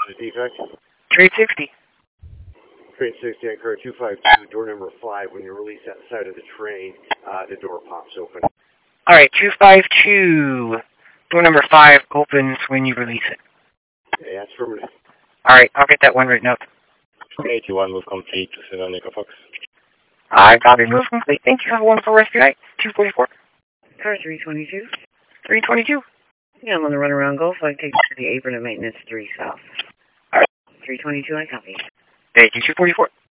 on the defect? Trade 60. Train 60 on car 252, door number 5. When you release that side of the train, the door pops open. All right, 252. Door number 5 opens when you release it. Okay, that's affirmative. All right, I'll get that one written up. 81 move complete to Savannah Echo Fox. I copy, move complete. Thank you. Have a wonderful rest of your night. 244. Car 322. 322. Yeah, I'm on the runaround Gulf. I take to the apron of maintenance 3 south. All right. 322, I copy. Thank you. 244.